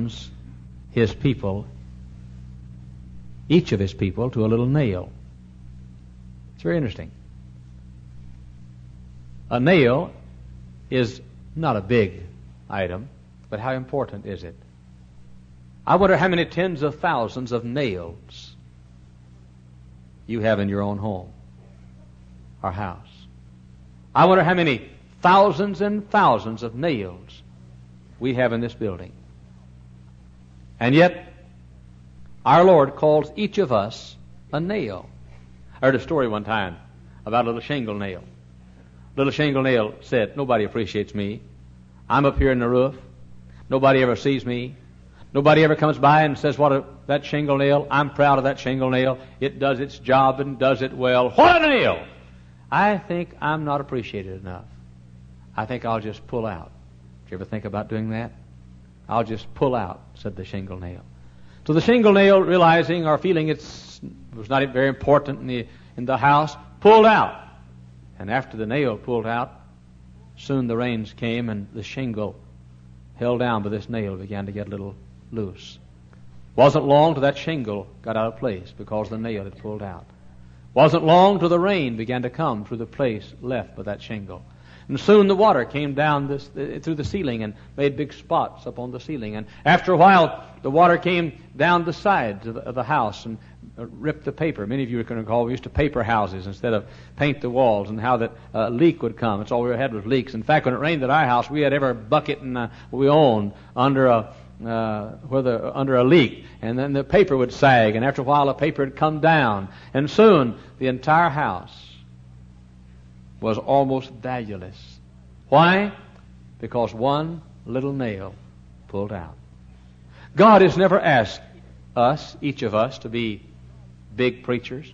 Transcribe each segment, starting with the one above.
binds his people, each of his people, to a little nail. It's very interesting. A nail is not a big item, but how important is it? I wonder how many tens of thousands of nails you have in your own home or house. I wonder how many thousands and thousands of nails we have in this building. And yet, our Lord calls each of us a nail. I heard a story one time about a little shingle nail. Little shingle nail said, "Nobody appreciates me. I'm up here in the roof. Nobody ever sees me. Nobody ever comes by and says, that shingle nail, I'm proud of that shingle nail. It does its job and does it well. What a nail! I think I'm not appreciated enough. I think I'll just pull out." Did you ever think about doing that? "I'll just pull out," said the shingle nail. So the shingle nail, realizing or feeling it was not very important in the house, pulled out. And after the nail pulled out, soon the rains came and the shingle held down by this nail began to get a little loose. Wasn't long till that shingle got out of place because the nail had pulled out. Wasn't long till the rain began to come through the place left by that shingle. And soon the water came down through the ceiling and made big spots up on the ceiling. And after a while, the water came down the sides of the house and ripped the paper. Many of you can recall we used to paper houses instead of paint the walls, and how that leak would come. That's all we had was leaks. In fact, when it rained at our house, we had every bucket we owned under a leak, and then the paper would sag, and after a while the paper would come down, and soon the entire house was almost valueless. Why? Because one little nail pulled out. God has never asked us, each of us, to be big preachers.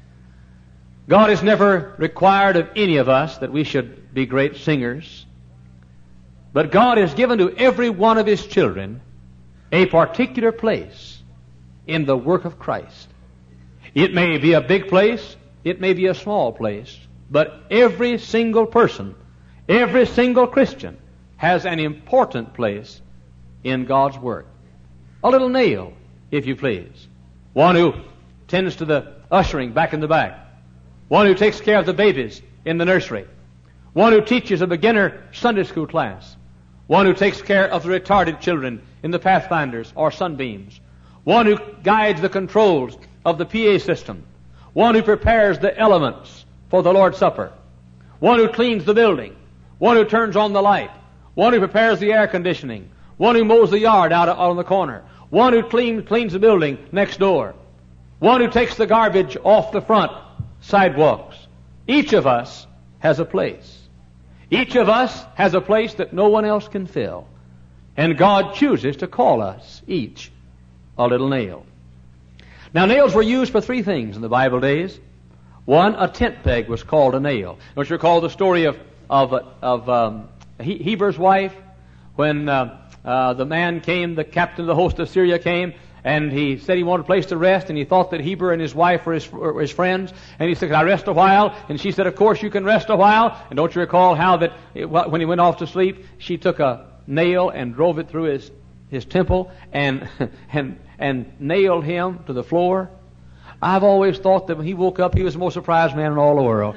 God has never required of any of us that we should be great singers. But God has given to every one of His children a particular place in the work of Christ. It may be a big place, it may be a small place, but every single person, every single Christian has an important place in God's work. A little nail, if you please. One who tends to the ushering back in the back. One who takes care of the babies in the nursery. One who teaches a beginner Sunday school class. One who takes care of the retarded children in the Pathfinders or Sunbeams. One who guides the controls of the PA system. One who prepares the elements for the Lord's Supper. One who cleans the building. One who turns on the light. One who prepares the air conditioning. One who mows the yard out on the corner. One who cleans the building next door. One who takes the garbage off the front sidewalks. Each of us has a place. Each of us has a place that no one else can fill. And God chooses to call us each a little nail. Now, nails were used for three things in the Bible days. One, a tent peg was called a nail. Don't you recall the story of Heber's wife when the man came, the captain of the host of Syria came, and he said he wanted a place to rest, and he thought that Heber and his wife were his friends, and he said, "Can I rest a while?" And she said, "Of course you can rest a while." And don't you recall how that when he went off to sleep, she took a nail and drove it through his temple and nailed him to the floor? I've always thought that when he woke up, he was the most surprised man in all the world.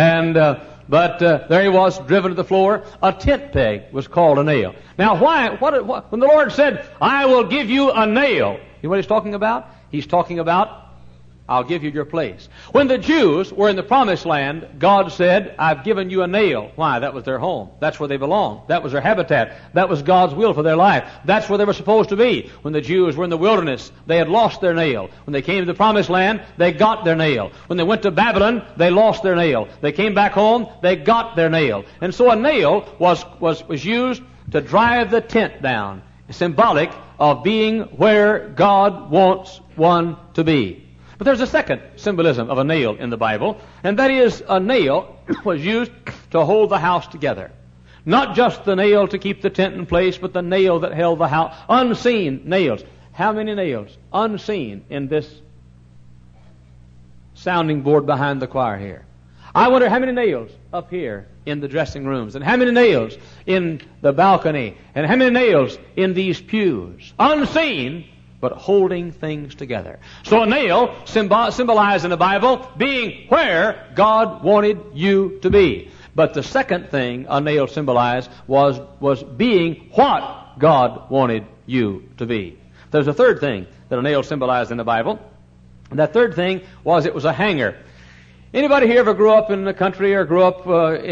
But there he was, driven to the floor. A tent peg was called a nail. Now, when the Lord said, "I will give you a nail," you know what He's talking about? He's talking about, "I'll give you your place." When the Jews were in the Promised Land, God said, "I've given you a nail." Why? That was their home. That's where they belonged. That was their habitat. That was God's will for their life. That's where they were supposed to be. When the Jews were in the wilderness, they had lost their nail. When they came to the Promised Land, they got their nail. When they went to Babylon, they lost their nail. They came back home, they got their nail. And so a nail was used to drive the tent down, symbolic of being where God wants one to be. But there's a second symbolism of a nail in the Bible, and that is a nail was used to hold the house together. Not just the nail to keep the tent in place, but the nail that held the house. Unseen nails. How many nails? Unseen in this sounding board behind the choir here. I wonder how many nails up here in the dressing rooms, and how many nails in the balcony, and how many nails in these pews, unseen, but holding things together. So a nail symbolized in the Bible being where God wanted you to be. But the second thing a nail symbolized was being what God wanted you to be. There's a third thing that a nail symbolized in the Bible. And that third thing was it was a hanger. Anybody here ever grew up in the country or grew up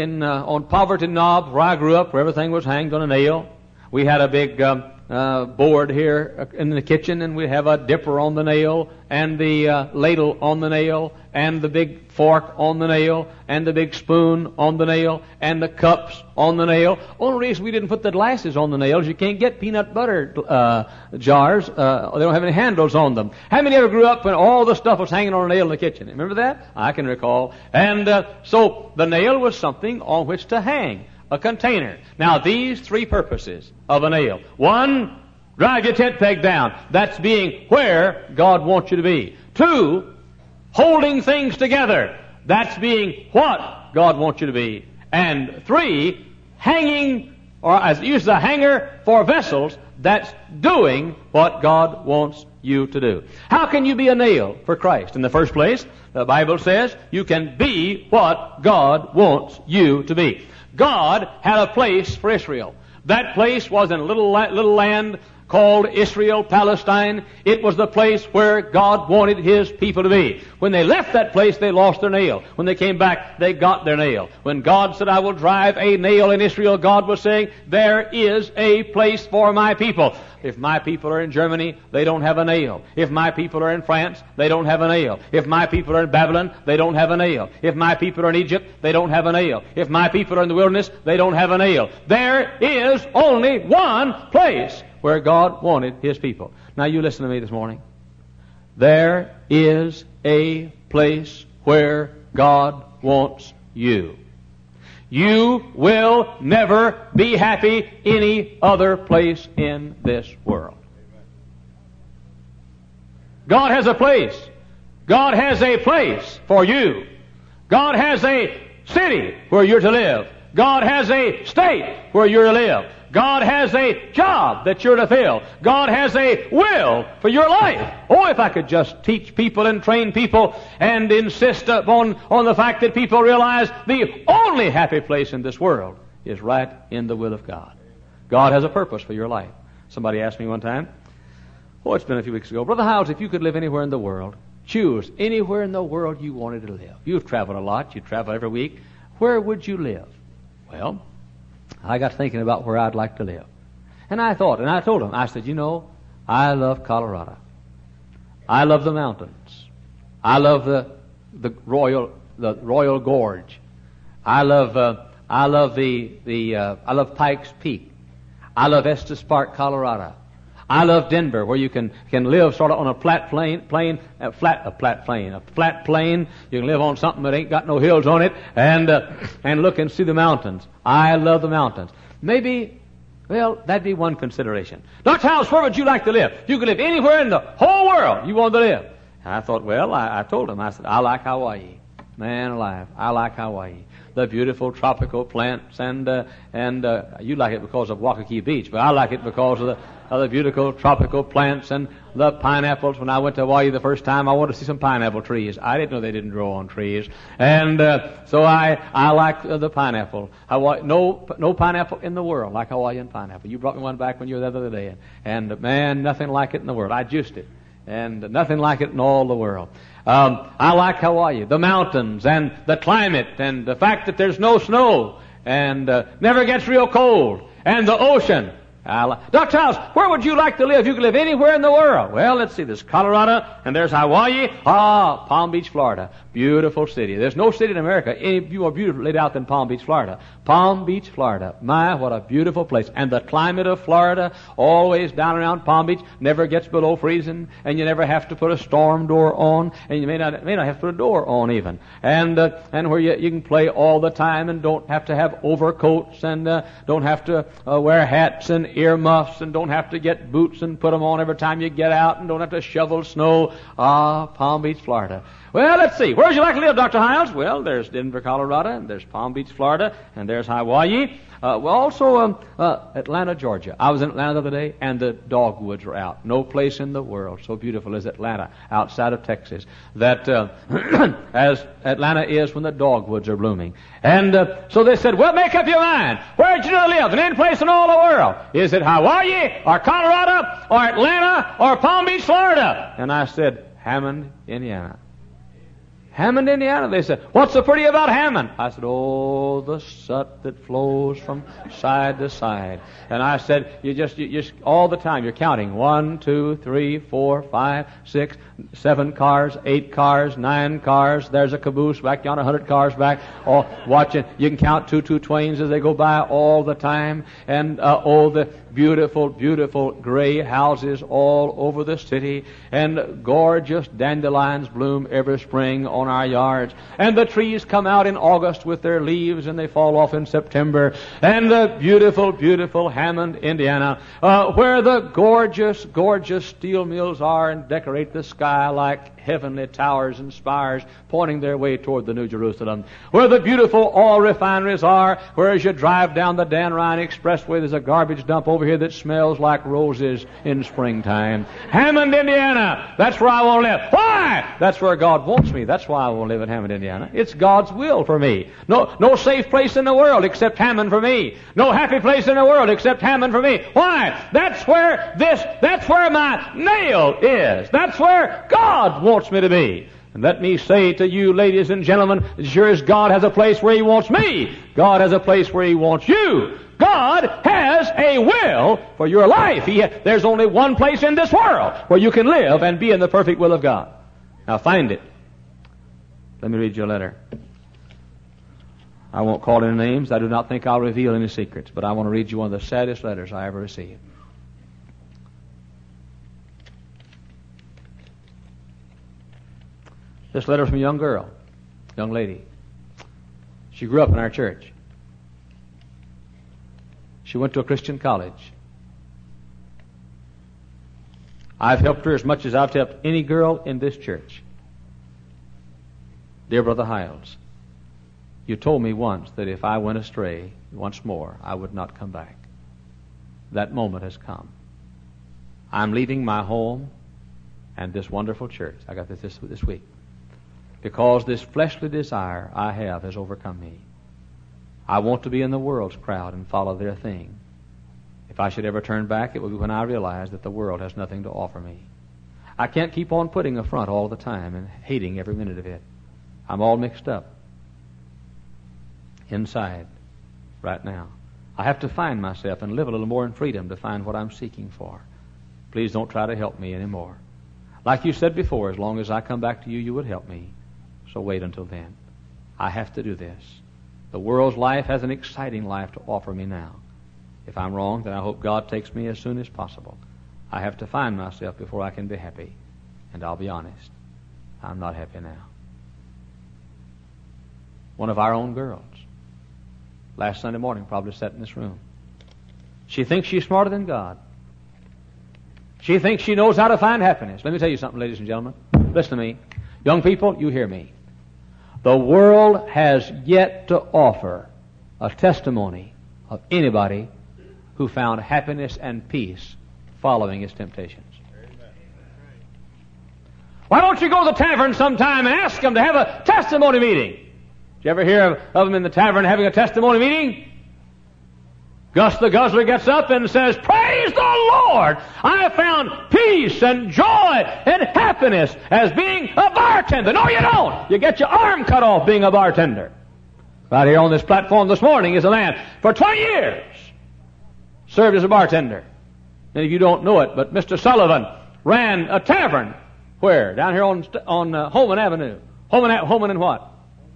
on Poverty Knob, where I grew up, where everything was hanged on a nail? We had a big board here in the kitchen, and we have a dipper on the nail, and the ladle on the nail, and the big fork on the nail, and the big spoon on the nail, and the cups on the nail. Only reason we didn't put the glasses on the nails, you can't get peanut butter jars. They don't have any handles on them. How many ever grew up when all the stuff was hanging on a nail in the kitchen? Remember that? I can recall. And so the nail was something on which to hang. A container. Now, these three purposes of a nail. One, drive your tent peg down. That's being where God wants you to be. Two, holding things together. That's being what God wants you to be. And three, hanging, or as used as a hanger for vessels, that's doing what God wants you to do. How can you be a nail for Christ? In the first place, the Bible says you can be what God wants you to be. God had a place for Israel. That place was in a little land called Israel, Palestine. It was the place where God wanted His people to be. When they left that place, they lost their nail. When they came back, they got their nail. When God said, I will drive a nail in Israel, God was saying, there is a place for my people. If my people are in Germany, they don't have a nail. If my people are in France, they don't have a nail. If my people are in Babylon, they don't have a nail. If my people are in Egypt, they don't have a nail. If my people are in the wilderness, they don't have a nail. There is only one place where God wanted His people. Now you listen to me this morning. There is a place where God wants you. You will never be happy any other place in this world. God has a place. God has a place for you. God has a city where you're to live. God has a state where you're to live. God has a job that you're to fill. God has a will for your life. Oh, if I could just teach people and train people and insist upon the fact that people realize the only happy place in this world is right in the will of God. God has a purpose for your life. Somebody asked me one time, it's been a few weeks ago, Brother Howes, if you could live anywhere in the world, choose anywhere in the world you wanted to live. You've traveled a lot. You travel every week. Where would you live? Well, I got thinking about where I'd like to live. And I thought, and I told him, I said, I love Colorado. I love the mountains. I love the Royal Gorge. I love Pikes Peak. I love Estes Park, Colorado. I love Denver, where you can live sort of on a flat plane. You can live on something that ain't got no hills on it, and look and see the mountains. I love the mountains. Maybe, that'd be one consideration. Dr. House, where would you like to live? You could live anywhere in the whole world you wanted to live. And I thought, I told him, I said, I like Hawaii. Man alive, I like Hawaii. The beautiful tropical plants, and you like it because of Waikiki Beach, but I like it because of the beautiful tropical plants and the pineapples. When I went to Hawaii the first time, I wanted to see some pineapple trees. I didn't know they didn't grow on trees, and so I like the pineapple. Hawaii, no pineapple in the world like Hawaiian pineapple. You brought me one back when you were there the other day, and man, nothing like it in the world. I juiced it, and nothing like it in all the world. I like Hawaii, the mountains and the climate and the fact that there's no snow and never gets real cold, and the ocean. Dr. House, where would you like to live? You could live anywhere in the world. Well, let's see. There's Colorado, and there's Hawaii. Palm Beach, Florida. Beautiful city. There's no city in America any more beautiful laid out than Palm Beach, Florida. Palm Beach, Florida. My, what a beautiful place. And the climate of Florida, always down around Palm Beach, never gets below freezing, and you never have to put a storm door on, and you may not have to put a door on even. And where you can play all the time and don't have to have overcoats and don't have to wear hats and earmuffs and don't have to get boots and put them on every time you get out and don't have to shovel snow. Ah, Palm Beach, Florida. Well, let's see. Where would you like to live, Dr. Hiles? Well, there's Denver, Colorado, and there's Palm Beach, Florida, and there's Hawaii. Also Atlanta, Georgia. I was in Atlanta the other day, and the dogwoods were out. No place in the world so beautiful as Atlanta, outside of Texas, that as Atlanta is when the dogwoods are blooming. And so they said, well, make up your mind. Where would you live? In any place in all the world. Is it Hawaii, or Colorado, or Atlanta, or Palm Beach, Florida? And I said, Hammond, Indiana. Hammond, Indiana. They said, what's so pretty about Hammond? I said, oh, the sut that flows from side to side. And I said, you just all the time, you're counting 1, 2, 3, 4, 5, 6, 7 cars, 8 cars, 9 cars. There's a caboose back yonder, 100 cars back. All watching. You can count 2 twains as they go by all the time. And, the beautiful, beautiful gray houses all over the city, and gorgeous dandelions bloom every spring on our yards, and the trees come out in August with their leaves, and they fall off in September, and the beautiful, beautiful Hammond, Indiana, where the gorgeous, gorgeous steel mills are and decorate the sky like heavenly towers and spires pointing their way toward the New Jerusalem, where the beautiful oil refineries are, where as you drive down the Dan Ryan Expressway, there's a garbage dump over here that smells like roses in springtime. Hammond, Indiana, that's where I want to live. Why? That's where God wants me. That's why I want to live in Hammond, Indiana. It's God's will for me. No safe place in the world except Hammond for me. No happy place in the world except Hammond for me. Why? That's where my nail is. That's where God wants me to be. And let me say to you, ladies and gentlemen, as sure as God has a place where He wants me, God has a place where He wants you. God has a will for your life. There's only one place in this world where you can live and be in the perfect will of God. Now find it. Let me read you a letter. I won't call any names. I do not think I'll reveal any secrets, but I want to read you one of the saddest letters I ever received. This letter from a young girl, young lady. She grew up in our church. She went to a Christian college. I've helped her as much as I've helped any girl in this church. Dear Brother Hiles, you told me once that if I went astray once more, I would not come back. That moment has come. I'm leaving my home and this wonderful church. I got this week. Because this fleshly desire I have has overcome me. I want to be in the world's crowd and follow their thing. If I should ever turn back, it will be when I realize that the world has nothing to offer me. I can't keep on putting a front all the time and hating every minute of it. I'm all mixed up inside right now. I have to find myself and live a little more in freedom to find what I'm seeking for. Please don't try to help me anymore. Like you said before, as long as I come back to you, you would help me. So wait until then. I have to do this. The world's life has an exciting life to offer me now. If I'm wrong, then I hope God takes me as soon as possible. I have to find myself before I can be happy. And I'll be honest, I'm not happy now. One of our own girls, last Sunday morning, probably sat in this room. She thinks she's smarter than God. She thinks she knows how to find happiness. Let me tell you something, ladies and gentlemen. Listen to me. Young people, you hear me. The world has yet to offer a testimony of anybody who found happiness and peace following his temptations. Why don't you go to the tavern sometime and ask them to have a testimony meeting? Did you ever hear of them in the tavern having a testimony meeting? Gus the Guzzler gets up and says, praise the Lord! I have found peace and joy and happiness as being a bartender. No, you don't. You get your arm cut off being a bartender. Right here on this platform this morning is a man for 20 years served as a bartender. And if you don't know it, but Mr. Sullivan ran a tavern. Where? Down here on Holman Avenue. Holman and what?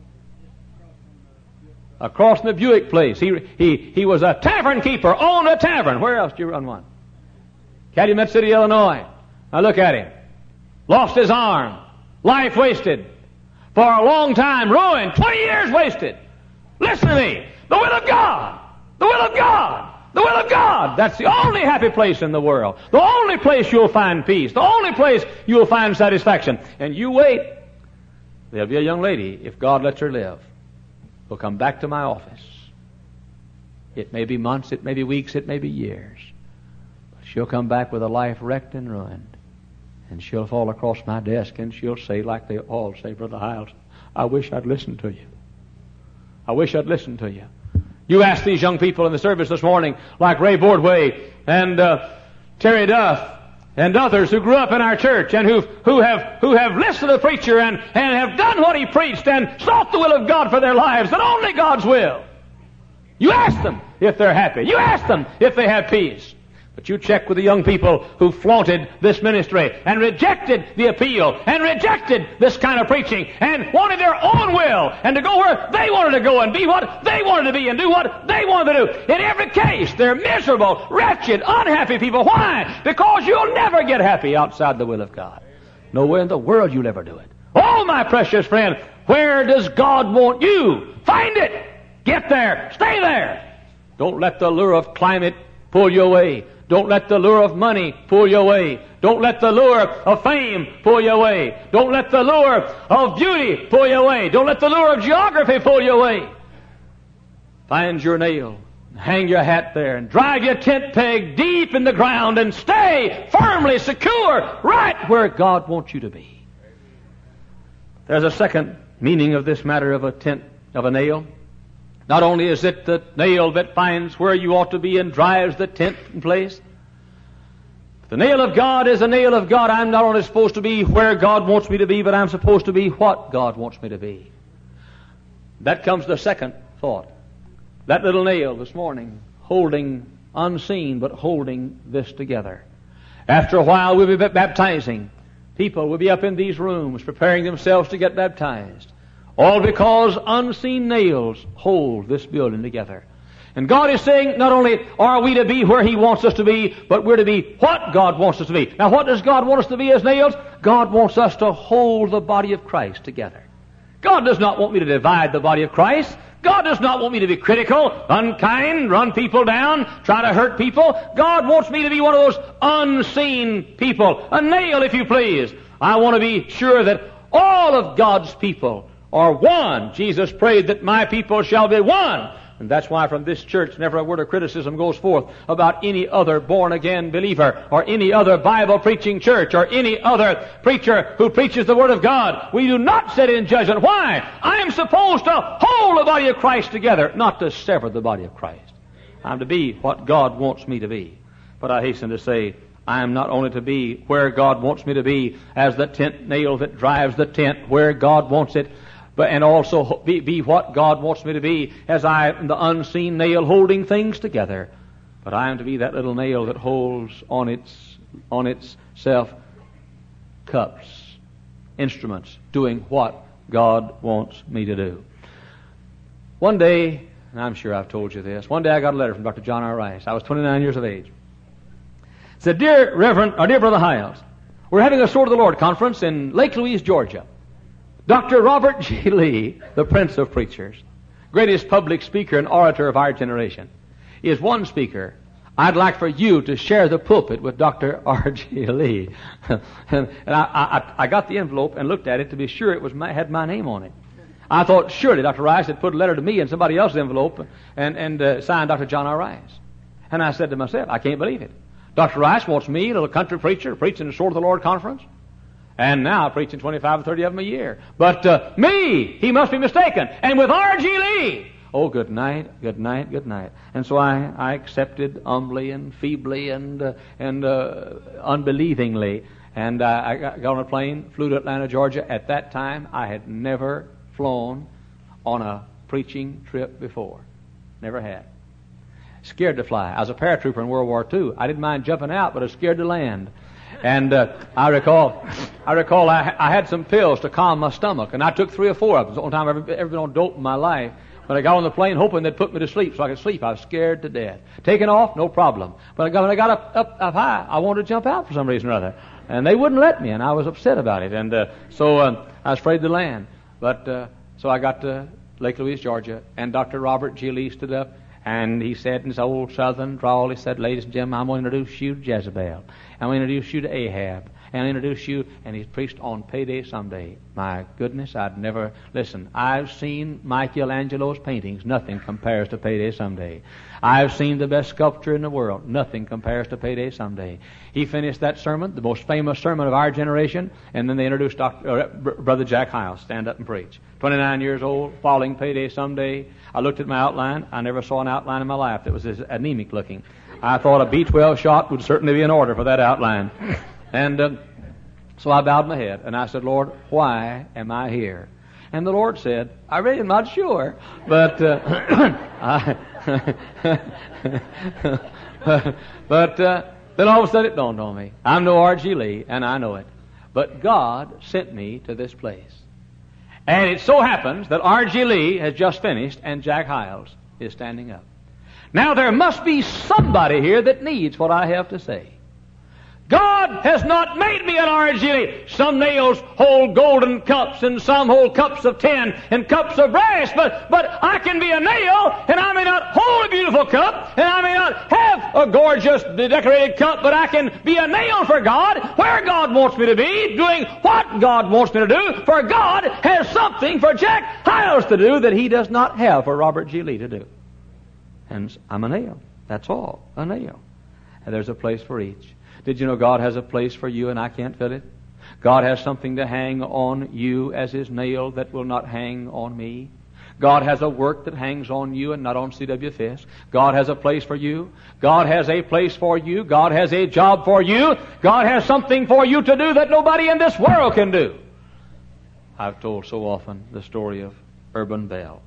Across from the Buick place. He was a tavern keeper, owned a tavern. Where else do you run one? Calumet City, Illinois. Now look at him. Lost his arm. Life wasted. For a long time, ruined. 20 years wasted. Listen to me. The will of God. The will of God. The will of God. That's the only happy place in the world. The only place you'll find peace. The only place you'll find satisfaction. And you wait. There'll be a young lady, if God lets her live, who'll come back to my office. It may be months, it may be weeks, it may be years. But she'll come back with a life wrecked and ruined. And she'll fall across my desk and she'll say, like they all say, Brother Hiles, I wish I'd listened to you. I wish I'd listened to you. You asked these young people in the service this morning, like Ray Bordway and Terry Duff and others who grew up in our church and who have listened to the preacher and have done what he preached and sought the will of God for their lives, and only God's will. You ask them if they're happy. You ask them if they have peace. But you check with the young people who flaunted this ministry and rejected the appeal and rejected this kind of preaching and wanted their own will and to go where they wanted to go and be what they wanted to be and do what they wanted to do. In every case, they're miserable, wretched, unhappy people. Why? Because you'll never get happy outside the will of God. Nowhere in the world you'll ever do it. Oh, my precious friend, where does God want you? Find it. Get there. Stay there. Don't let the lure of climate pull you away. Don't let the lure of money pull you away. Don't let the lure of fame pull you away. Don't let the lure of beauty pull you away. Don't let the lure of geography pull you away. Find your nail, hang your hat there, and drive your tent peg deep in the ground and stay firmly secure right where God wants you to be. There's a second meaning of this matter of a tent, of a nail. Not only is it the nail that finds where you ought to be and drives the tent in place. The nail of God is a nail of God. I'm not only supposed to be where God wants me to be, but I'm supposed to be what God wants me to be. That comes the second thought. That little nail this morning, holding, unseen, but holding this together. After a while, we'll be baptizing. People will be up in these rooms preparing themselves to get baptized. All because unseen nails hold this building together. And God is saying, not only are we to be where He wants us to be, but we're to be what God wants us to be. Now, what does God want us to be as nails? God wants us to hold the body of Christ together. God does not want me to divide the body of Christ. God does not want me to be critical, unkind, run people down, try to hurt people. God wants me to be one of those unseen people. A nail, if you please. I want to be sure that all of God's people are one. Jesus prayed that my people shall be one. And that's why from this church never a word of criticism goes forth about any other born-again believer or any other Bible-preaching church or any other preacher who preaches the Word of God. We do not sit in judgment. Why? I am supposed to hold the body of Christ together, not to sever the body of Christ. I'm to be what God wants me to be. But I hasten to say, I am not only to be where God wants me to be as the tent nail that drives the tent where God wants it, but and also be what God wants me to be as I am the unseen nail holding things together. But I am to be that little nail that holds on itself cups, instruments, doing what God wants me to do. One day, and I'm sure I've told you this, one day I got a letter from Dr. John R. Rice. I was 29 years of age. It said, Dear Brother Hiles, we're having a Sword of the Lord conference in Lake Louise, Georgia. Dr. Robert G. Lee, the Prince of Preachers, greatest public speaker and orator of our generation, is one speaker. I'd like for you to share the pulpit with Dr. R.G. Lee. and I got the envelope and looked at it to be sure it had my name on it. I thought surely Dr. Rice had put a letter to me in somebody else's envelope and signed Dr. John R. Rice. And I said to myself, I can't believe it. Dr. Rice wants me, a little country preacher, preaching the Sword of the Lord conference. And now preaching 25 or 30 of them a year. But me, he must be mistaken. And with R.G. Lee, oh, good night, good night, good night. And so I accepted humbly and feebly and unbelievingly. And I got on a plane, flew to Atlanta, Georgia. At that time, I had never flown on a preaching trip before. Never had. Scared to fly. I was a paratrooper in World War II. I didn't mind jumping out, but I was scared to land. And I recall I had some pills to calm my stomach, and I took 3 or 4 of them. It's the only time I've ever been on dope in my life. When I got on the plane hoping they'd put me to sleep so I could sleep, I was scared to death. Taking off, no problem. But when I got up high, I wanted to jump out for some reason or other. And they wouldn't let me, and I was upset about it. And so I was afraid to land. But so I got to Lake Louise, Georgia, and Dr. Robert G. Lee stood up, And he said in his old southern drawl, he said, ladies and gentlemen, I'm going to introduce you to Jezebel. I'm going to introduce you to Ahab. And I'll introduce you, and he's preached on payday someday. My goodness, I'd never... Listen, I've seen Michelangelo's paintings. Nothing compares to payday someday. I've seen the best sculpture in the world. Nothing compares to payday someday. He finished that sermon, the most famous sermon of our generation, and then they introduced Brother Jack Hyles, stand up and preach. 29 years old, falling payday someday. I looked at my outline. I never saw an outline in my life that was as anemic looking. I thought a B-12 shot would certainly be in order for that outline. And so I bowed my head, and I said, Lord, why am I here? And the Lord said, I really am not sure, but then all of a sudden it dawned on me. I'm no R.G. Lee, and I know it. But God sent me to this place. And it so happens that R.G. Lee has just finished, and Jack Hyles is standing up. Now there must be somebody here that needs what I have to say. God has not made me an R.G. Lee. Some nails hold golden cups, and some hold cups of tin and cups of brass, but I can be a nail, and I may not hold a beautiful cup, and I may not have a gorgeous decorated cup, but I can be a nail for God, where God wants me to be, doing what God wants me to do, for God has something for Jack Hyles to do that He does not have for Robert G. Lee to do. And I'm a nail. That's all. A nail. And there's a place for each. Did you know God has a place for you and I can't fill it? God has something to hang on you as His nail that will not hang on me. God has a work that hangs on you and not on C.W. Fisk. God has a place for you. God has a place for you. God has a job for you. God has something for you to do that nobody in this world can do. I've told so often the story of Urban Bell.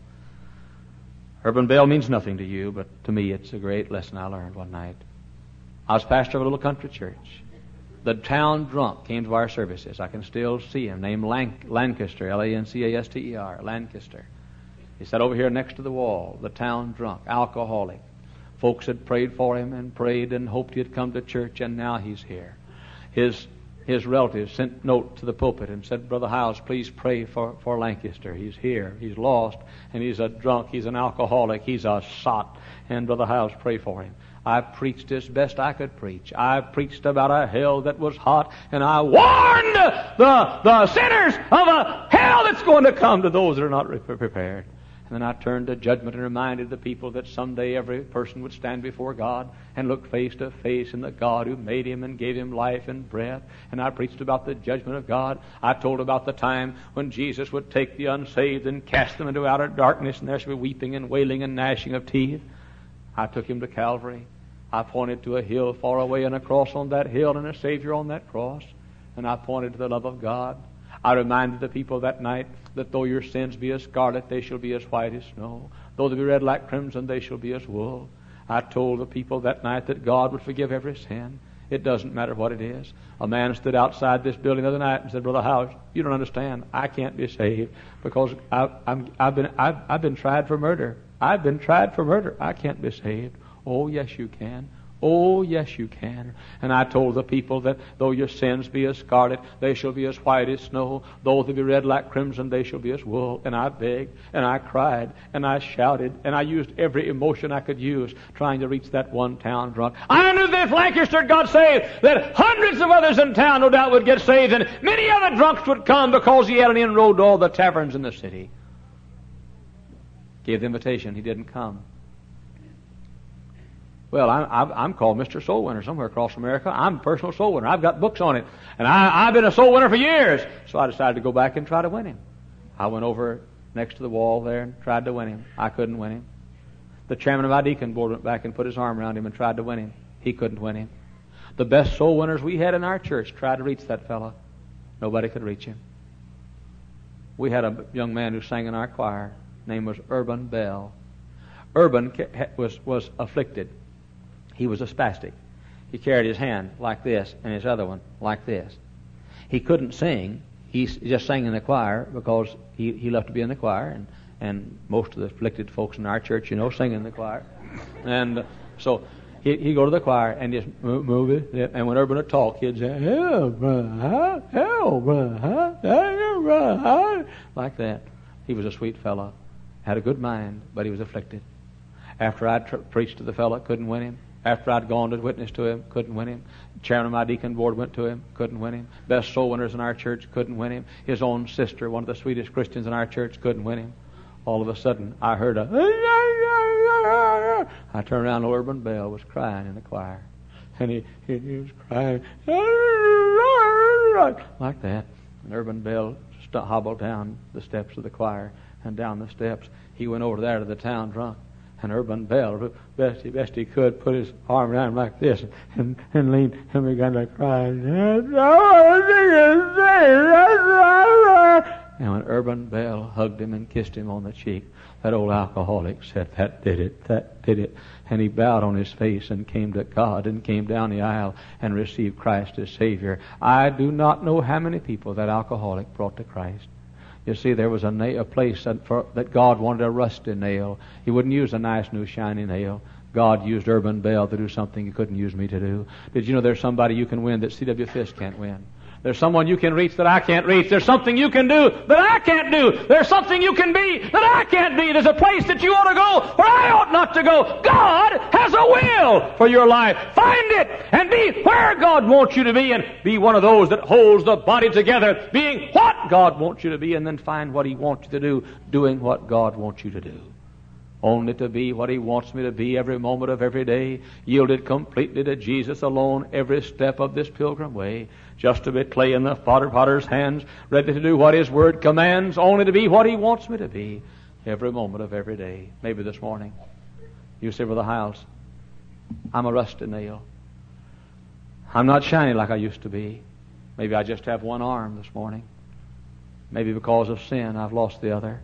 Urban Bell means nothing to you, but to me it's a great lesson I learned one night. I was pastor of a little country church. The town drunk came to our services. I can still see him, named Lancaster, Lancaster, Lancaster. He sat over here next to the wall, the town drunk, alcoholic. Folks had prayed for him and prayed and hoped he'd come to church, and now he's here. His relatives sent note to the pulpit and said, Brother Hyles, please pray for Lancaster. He's here. He's lost, and he's a drunk. He's an alcoholic. He's a sot. And Brother Hyles, pray for him. I preached as best I could preach. I preached about a hell that was hot, and I warned the sinners of a hell that's going to come to those that are not prepared. And then I turned to judgment and reminded the people that someday every person would stand before God and look face to face in the God who made him and gave him life and breath. And I preached about the judgment of God. I told about the time when Jesus would take the unsaved and cast them into outer darkness, and there should be weeping and wailing and gnashing of teeth. I took him to Calvary. I pointed to a hill far away and a cross on that hill and a Savior on that cross. And I pointed to the love of God. I reminded the people that night that though your sins be as scarlet, they shall be as white as snow. Though they be red like crimson, they shall be as wool. I told the people that night that God would forgive every sin. It doesn't matter what it is. A man stood outside this building the other night and said, Brother Hyles, you don't understand. I can't be saved because I've been tried for murder. I've been tried for murder. I can't be saved. Oh, yes, you can. Oh, yes, you can. And I told the people that though your sins be as scarlet, they shall be as white as snow. Though they be red like crimson, they shall be as wool. And I begged, and I cried, and I shouted, and I used every emotion I could use trying to reach that one town drunk. I knew that if Lancaster got saved, that hundreds of others in town no doubt would get saved, and many other drunks would come because he had an inroad to all the taverns in the city. Gave the invitation. He didn't come. Well, I'm called Mr. Soul Winner somewhere across America. I'm a personal soul winner. I've got books on it. And I've been a soul winner for years. So I decided to go back and try to win him. I went over next to the wall there and tried to win him. I couldn't win him. The chairman of our deacon board went back and put his arm around him and tried to win him. He couldn't win him. The best soul winners we had in our church tried to reach that fellow. Nobody could reach him. We had a young man who sang in our choir. His name was Urban Bell. Urban was afflicted. He was a spastic. He carried his hand like this and his other one like this. He couldn't sing. He just sang in the choir because he loved to be in the choir, and most of the afflicted folks in our church, sing in the choir. And so he'd go to the choir and just move it. And when Urban would talk, he'd say, help, like that. He was a sweet fellow, had a good mind, but he was afflicted. After I'd preached to the fellow, couldn't win him. After I'd gone to witness to him, couldn't win him. Chairman of my deacon board went to him, couldn't win him. Best soul winners in our church, couldn't win him. His own sister, one of the sweetest Christians in our church, couldn't win him. All of a sudden, I heard I turned around, and Urban Bell was crying in the choir. And he was crying like that. And Urban Bell hobbled down the steps of the choir, and down the steps. He went over there to the town drunk. And Urban Bell, best he could, put his arm around him like this and leaned and began to cry. And when Urban Bell hugged him and kissed him on the cheek, that old alcoholic said, that did it. And he bowed on his face and came to God and came down the aisle and received Christ as Savior. I do not know how many people that alcoholic brought to Christ. You see, there was a place that God wanted a rusty nail. He wouldn't use a nice new shiny nail. God used Urban Bell to do something He couldn't use me to do. Did you know there's somebody you can win that C.W. Fisk can't win? There's someone you can reach that I can't reach. There's something you can do that I can't do. There's something you can be that I can't be. There's a place that you ought to go where I ought not to go. God has a will for your life. Find it and be where God wants you to be, and be one of those that holds the body together, being what God wants you to be, and then find what He wants you to do, doing what God wants you to do. Only to be what He wants me to be every moment of every day, yielded completely to Jesus alone every step of this pilgrim way, just to be clay in the potter's hands, ready to do what His Word commands, only to be what He wants me to be every moment of every day. Maybe this morning you say with the house, I'm a rusty nail. I'm not shiny like I used to be. Maybe I just have one arm this morning. Maybe because of sin I've lost the other.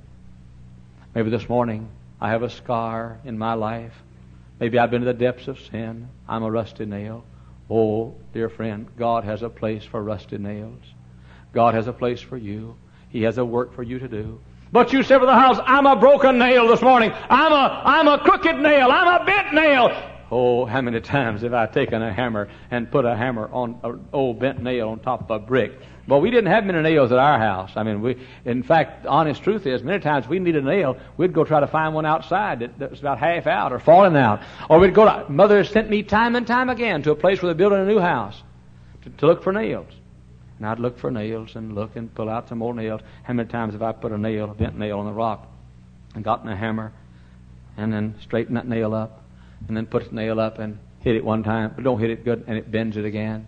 Maybe this morning I have a scar in my life. Maybe I've been to the depths of sin. I'm a rusty nail. Oh, dear friend, God has a place for rusty nails. God has a place for you. He has a work for you to do. But you said to the house, I'm a broken nail this morning. I'm a crooked nail. I'm a bent nail. Oh, how many times have I taken a hammer and put a hammer on an old bent nail on top of a brick? Well, we didn't have many nails at our house. I mean, in fact, the honest truth is, many times we needed a nail, we'd go try to find one outside that was about half out or falling out. Or we'd go to, Mother sent me time and time again to a place where they're building a new house to look for nails. And I'd look for nails and look and pull out some more nails. How many times have I put a bent nail on the rock and gotten a hammer and then straightened that nail up and then put the nail up and hit it one time, but don't hit it good and it bends it again.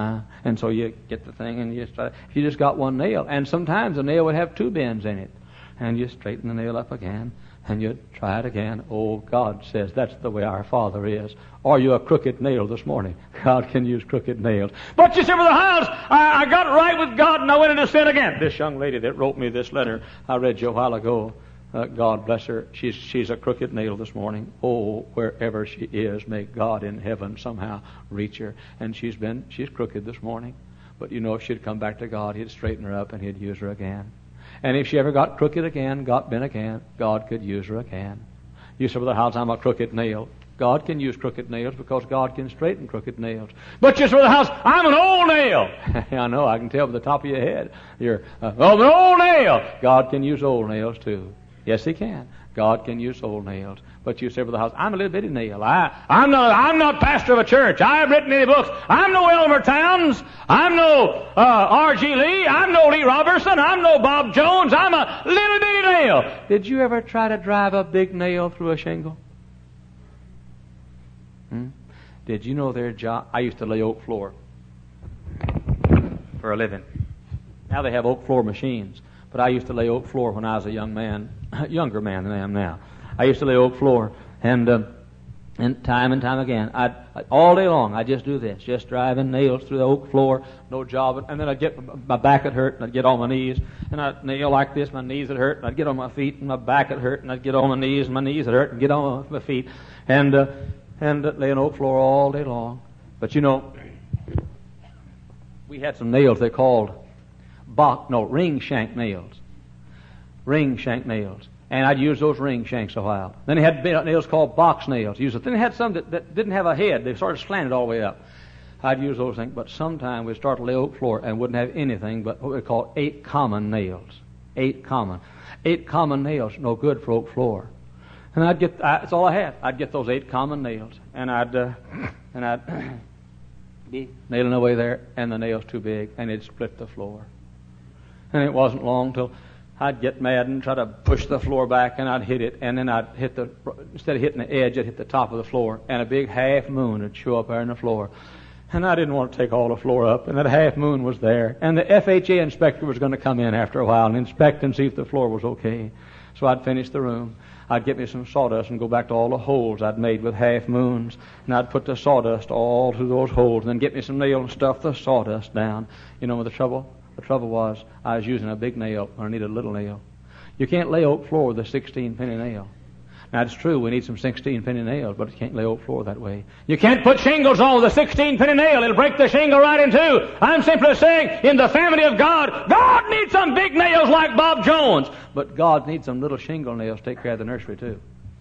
And so you get the thing and you just got one nail. And sometimes the nail would have two bends in it. And you straighten the nail up again and you try it again. Oh, God says that's the way our Father is. Are you a crooked nail this morning? God can use crooked nails. But you see, for the house, I got right with God and I went into sin again. This young lady that wrote me this letter I read you a while ago, God bless her, she's a crooked nail this morning. Oh, wherever she is, may God in heaven somehow reach her. And she's crooked this morning. But you know, if she'd come back to God, He'd straighten her up and He'd use her again. And if she ever got crooked again, got bent again, God could use her again. You say, well, the house, I'm a crooked nail. God can use crooked nails because God can straighten crooked nails. But you say, well, the house, I'm an old nail. I know, I can tell by the top of your head. You're an old nail. God can use old nails too. Yes, He can. God can use old nails. But you say for the house, I'm a little bitty nail. I'm not pastor of a church. I haven't written any books. I'm no Elmer Towns. I'm no R.G. Lee. I'm no Lee Robertson. I'm no Bob Jones. I'm a little bitty nail. Did you ever try to drive a big nail through a shingle? Did you know their job? I used to lay oak floor for a living. Now they have oak floor machines. But I used to lay oak floor when I was a young man, younger man than I am now. I used to lay oak floor, and time again, all day long, I'd just do this, just driving nails through the oak floor, no job. And then I'd get, my back would hurt, and I'd get on my knees, and I'd nail like this, my knees would hurt, and I'd get on my feet, and my back would hurt, and I'd get on my knees, and my knees would hurt, and get on my feet, and lay an oak floor all day long. But you know, we had some nails they called ring shank nails. Ring shank nails. And I'd use those ring shanks a while. Then they had nails called box nails. Then they had some that didn't have a head. They sort of slanted all the way up. I'd use those things. But sometime we'd start to lay oak floor and wouldn't have anything but what we call 8 common nails. 8 common. 8 common nails, no good for oak floor. And that's all I had. I'd get those 8 common nails, and I'd be nailing away there, and the nail's too big, and it'd split the floor. And it wasn't long till I'd get mad and try to push the floor back, and I'd hit it, and then I'd instead of hitting the edge, I'd hit the top of the floor, and a big half moon would show up there in the floor. And I didn't want to take all the floor up, and that half moon was there. And the FHA inspector was going to come in after a while and inspect and see if the floor was okay. So I'd finish the room. I'd get me some sawdust and go back to all the holes I'd made with half moons, and I'd put the sawdust all through those holes, and then get me some nail and stuff the sawdust down. You know what the trouble? The trouble was I was using a big nail when I needed a little nail. You can't lay oak floor with a 16-penny nail. Now, it's true, we need some 16-penny nails, but you can't lay oak floor that way. You can't put shingles on with a 16-penny nail. It'll break the shingle right in two. I'm simply saying, in the family of God, God needs some big nails like Bob Jones. But God needs some little shingle nails to take care of the nursery, too.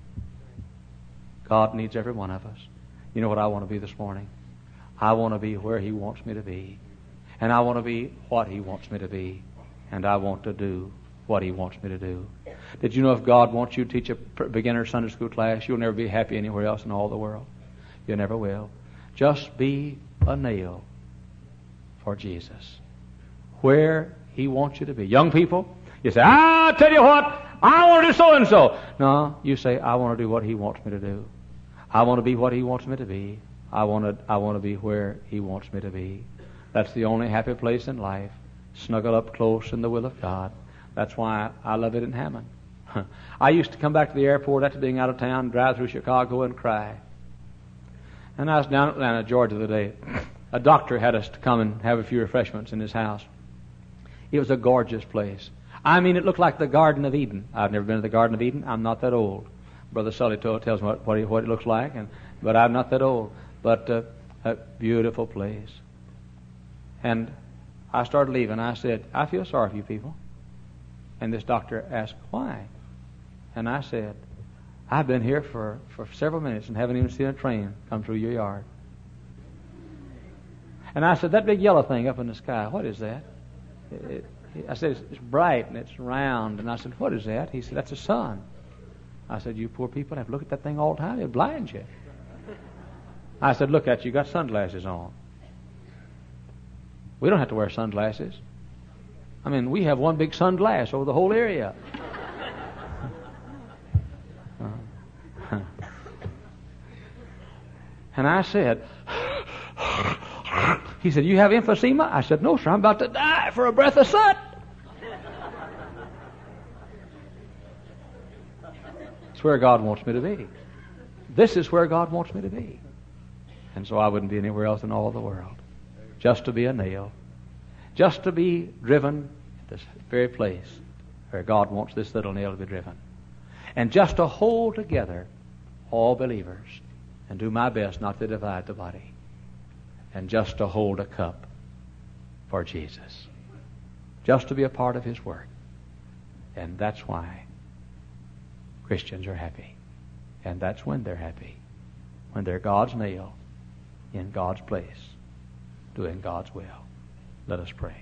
God needs every one of us. You know what I want to be this morning? I want to be where He wants me to be. And I want to be what He wants me to be. And I want to do what He wants me to do. Did you know if God wants you to teach a beginner Sunday school class, you'll never be happy anywhere else in all the world? You never will. Just be a nail for Jesus. Where He wants you to be. Young people, you say, I'll tell you what, I want to do so-and-so. No, you say, I want to do what He wants me to do. I want to be what He wants me to be. I want to be where He wants me to be. That's the only happy place in life. Snuggle up close in the will of God. That's why I love it in Hammond. I used to come back to the airport after being out of town, drive through Chicago and cry. And I was down in Atlanta, Georgia the day. A doctor had us to come and have a few refreshments in his house. It was a gorgeous place. I mean, it looked like the Garden of Eden. I've never been to the Garden of Eden. I'm not that old. Brother Sully tells me what it looks like, but I'm not that old. But a beautiful place. And I started leaving. I said, I feel sorry for you people. And this doctor asked, why? And I said, I've been here for several minutes and haven't even seen a train come through your yard. And I said, that big yellow thing up in the sky, what is that? I said, it's bright and it's round. And I said, what is that? He said, that's the sun. I said, you poor people have to look at that thing all the time. It blinds you. I said, look at you, got sunglasses on. We don't have to wear sunglasses. I mean, we have one big sunglass over the whole area. And I said, he said, you have emphysema? I said, no, sir, I'm about to die for a breath of sun. It's where God wants me to be. This is where God wants me to be. And so I wouldn't be anywhere else in all the world. Just to be a nail. Just to be driven at this very place where God wants this little nail to be driven. And just to hold together all believers and do my best not to divide the body. And just to hold a cup for Jesus. Just to be a part of His work. And that's why Christians are happy. And that's when they're happy. When they're God's nail in God's place, doing God's will. Let us pray.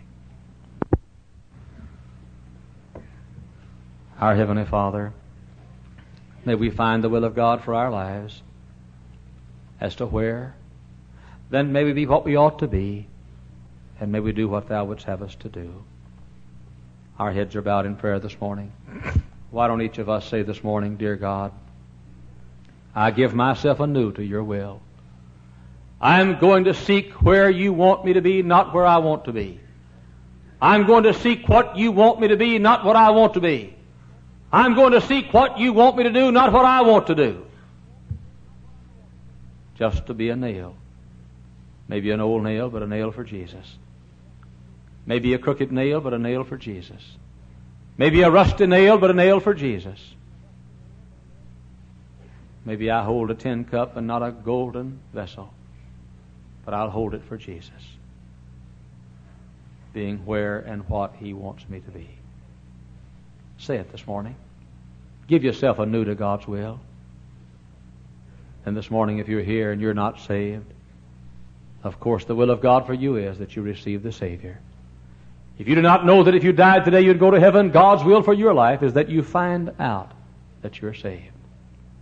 Our Heavenly Father, may we find the will of God for our lives as to where. Then may we be what we ought to be, and may we do what Thou wouldst have us to do. Our heads are bowed in prayer this morning. Why don't each of us say this morning, Dear God, I give myself anew to Your will. I'm going to seek where You want me to be, not where I want to be. I'm going to seek what You want me to be, not what I want to be. I'm going to seek what You want me to do, not what I want to do. Just to be a nail. Maybe an old nail, but a nail for Jesus. Maybe a crooked nail, but a nail for Jesus. Maybe a rusty nail, but a nail for Jesus. Maybe I hold a tin cup and not a golden vessel, but I'll hold it for Jesus, being where and what He wants me to be. Say it this morning. Give yourself anew to God's will. And this morning, if you're here and you're not saved, of course the will of God for you is that you receive the Savior. If you do not know that if you died today you'd go to heaven, God's will for your life is that you find out that you're saved.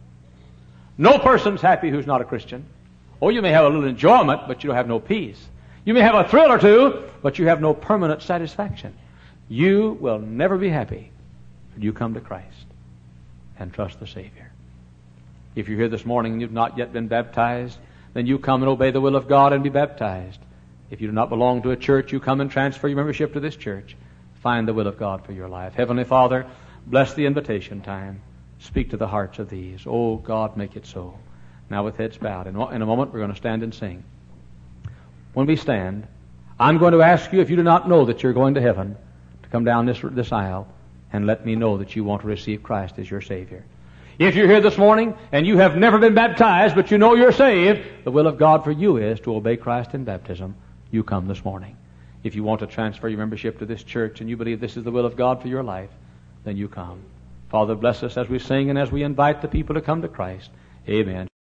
No person's happy who's not a Christian. Oh, you may have a little enjoyment, but you don't have no peace. You may have a thrill or two, but you have no permanent satisfaction. You will never be happy when you come to Christ and trust the Savior. If you're here this morning and you've not yet been baptized, then you come and obey the will of God and be baptized. If you do not belong to a church, you come and transfer your membership to this church. Find the will of God for your life. Heavenly Father, bless the invitation time. Speak to the hearts of these. Oh, God, make it so. Now with heads bowed. In a moment, we're going to stand and sing. When we stand, I'm going to ask you, if you do not know that you're going to heaven, to come down this aisle and let me know that you want to receive Christ as your Savior. If you're here this morning and you have never been baptized, but you know you're saved, the will of God for you is to obey Christ in baptism. You come this morning. If you want to transfer your membership to this church and you believe this is the will of God for your life, then you come. Father, bless us as we sing and as we invite the people to come to Christ. Amen.